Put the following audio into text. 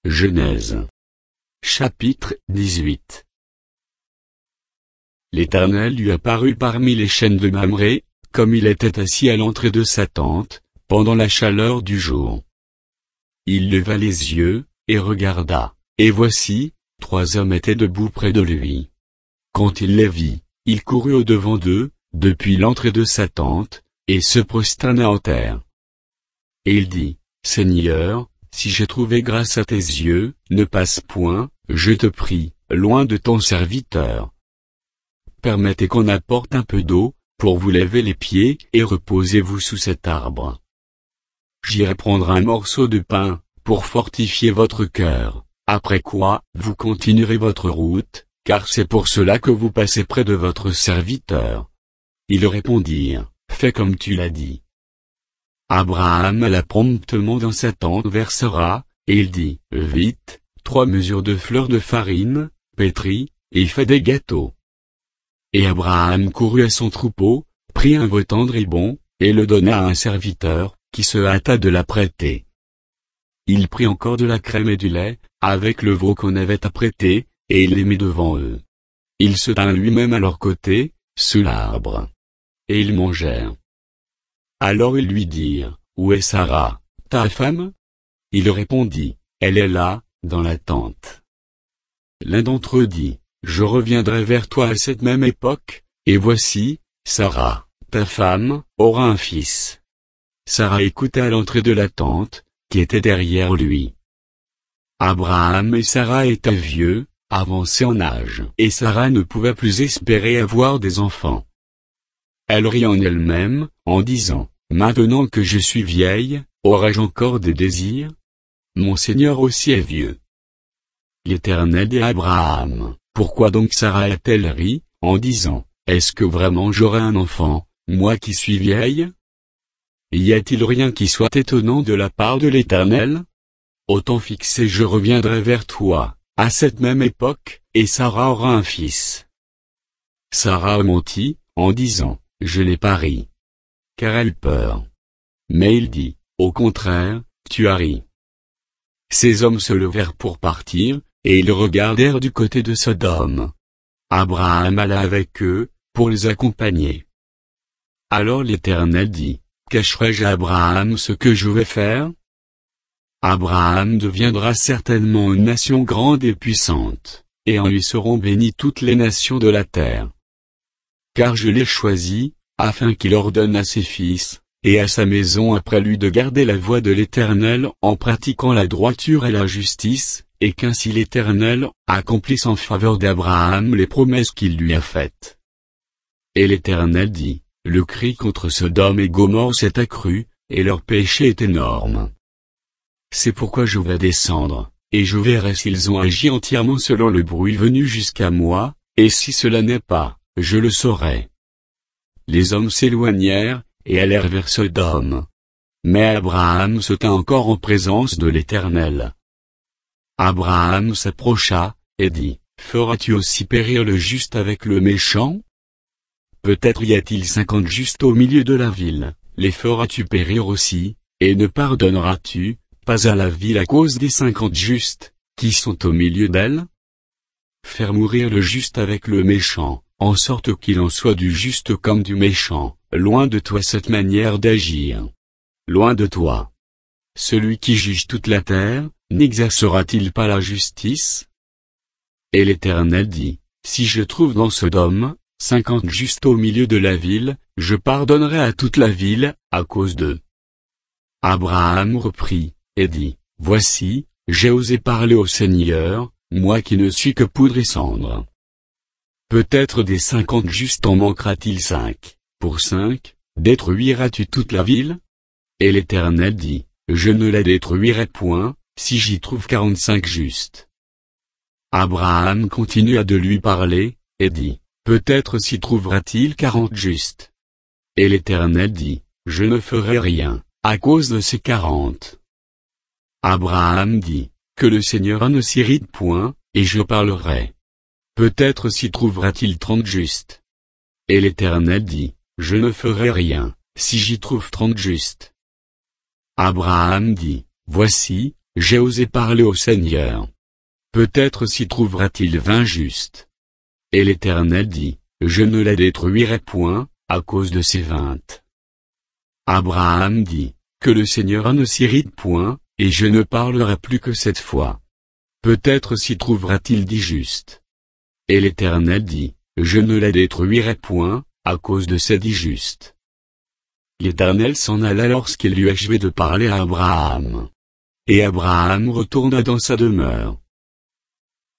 Genèse. Chapitre 18. L'Éternel lui apparut parmi les chênes de Mamré, comme il était assis à l'entrée de sa tente, pendant la chaleur du jour. Il leva les yeux, et regarda, et voici, 3 hommes étaient debout près de lui. Quand il les vit, il courut au-devant d'eux, depuis l'entrée de sa tente, et se prosterna en terre. Et il dit, Seigneur, si j'ai trouvé grâce à tes yeux, ne passe point, je te prie, loin de ton serviteur. Permettez qu'on apporte un peu d'eau, pour vous laver les pieds, et reposez-vous sous cet arbre. J'irai prendre un morceau de pain, pour fortifier votre cœur, après quoi, vous continuerez votre route, car c'est pour cela que vous passez près de votre serviteur. Ils répondirent, fais comme tu l'as dit. Abraham alla promptement dans sa tente vers Sara, et il dit, vite, 3 mesures de fleur de farine, pétrie, et fais des gâteaux. Et Abraham courut à son troupeau, prit un veau tendre et bon, et le donna à un serviteur, qui se hâta de l'apprêter. Il prit encore de la crème et du lait, avec le veau qu'on avait apprêté, et il les mit devant eux. Il se tint lui-même à leur côté, sous l'arbre. Et ils mangèrent. Alors ils lui dirent, où est Sara, ta femme? Il répondit, elle est là, dans la tente. L'un d'entre eux dit, je reviendrai vers toi à cette même époque, et voici, Sara, ta femme, aura un fils. Sara écouta à l'entrée de la tente, qui était derrière lui. Abraham et Sara étaient vieux, avancés en âge, et Sara ne pouvait plus espérer avoir des enfants. Elle rit en elle-même, en disant, maintenant que je suis vieille, aurai-je encore des désirs? Mon Seigneur aussi est vieux. L'Éternel dit à Abraham, pourquoi donc Sara a-t-elle ri, en disant, est-ce que vraiment j'aurai un enfant, moi qui suis vieille? Y a-t-il rien qui soit étonnant de la part de l'Éternel? Au temps fixé je reviendrai vers toi, à cette même époque, et Sara aura un fils. Sara mentit, en disant, je n'ai pas ri. Car elle peur. Mais il dit, au contraire, tu as ri. Ces hommes se levèrent pour partir, et ils regardèrent du côté de Sodome. Abraham alla avec eux, pour les accompagner. Alors l'Éternel dit, cacherai-je à Abraham ce que je vais faire? Abraham deviendra certainement une nation grande et puissante, et en lui seront bénies toutes les nations de la terre. Car je l'ai choisi, afin qu'il ordonne à ses fils, et à sa maison après lui de garder la voie de l'Éternel en pratiquant la droiture et la justice, et qu'ainsi l'Éternel accomplisse en faveur d'Abraham les promesses qu'il lui a faites. Et l'Éternel dit, le cri contre Sodome et Gomorrhe s'est accru, et leur péché est énorme. C'est pourquoi je vais descendre, et je verrai s'ils ont agi entièrement selon le bruit venu jusqu'à moi, et si cela n'est pas, je le saurai. Les hommes s'éloignèrent, et allèrent vers Sodome. Mais Abraham se tint encore en présence de l'Éternel. Abraham s'approcha, et dit, feras-tu aussi périr le juste avec le méchant? Peut-être y a-t-il 50 justes au milieu de la ville, les feras-tu périr aussi, et ne pardonneras-tu pas à la ville à cause des 50 justes, qui sont au milieu d'elle? Faire mourir le juste avec le méchant, en sorte qu'il en soit du juste comme du méchant, loin de toi cette manière d'agir. Loin de toi. Celui qui juge toute la terre, n'exercera-t-il pas la justice? Et l'Éternel dit, si je trouve dans Sodome 50 justes au milieu de la ville, je pardonnerai à toute la ville, à cause d'eux. Abraham reprit, et dit, voici, j'ai osé parler au Seigneur, moi qui ne suis que poudre et cendre. Peut-être des 50 justes en manquera-t-il 5, pour 5, détruiras-tu toute la ville? Et l'Éternel dit, je ne la détruirai point, si j'y trouve 45 justes. Abraham continua de lui parler, et dit, peut-être s'y trouvera-t-il 40 justes. Et l'Éternel dit, je ne ferai rien, à cause de ces 40. Abraham dit, que le Seigneur ne s'irrite point, et je parlerai. Peut-être s'y trouvera-t-il 30 justes. Et l'Éternel dit, je ne ferai rien, si j'y trouve 30 justes. Abraham dit, voici, j'ai osé parler au Seigneur. Peut-être s'y trouvera-t-il 20 justes. Et l'Éternel dit, je ne la détruirai point, à cause de ces 20. Abraham dit, que le Seigneur ne s'irrite point, et je ne parlerai plus que cette fois. Peut-être s'y trouvera-t-il 10 justes. Et l'Éternel dit, je ne la détruirai point, à cause de ces 10 justes. L'Éternel s'en alla lorsqu'il eut achevé de parler à Abraham. Et Abraham retourna dans sa demeure.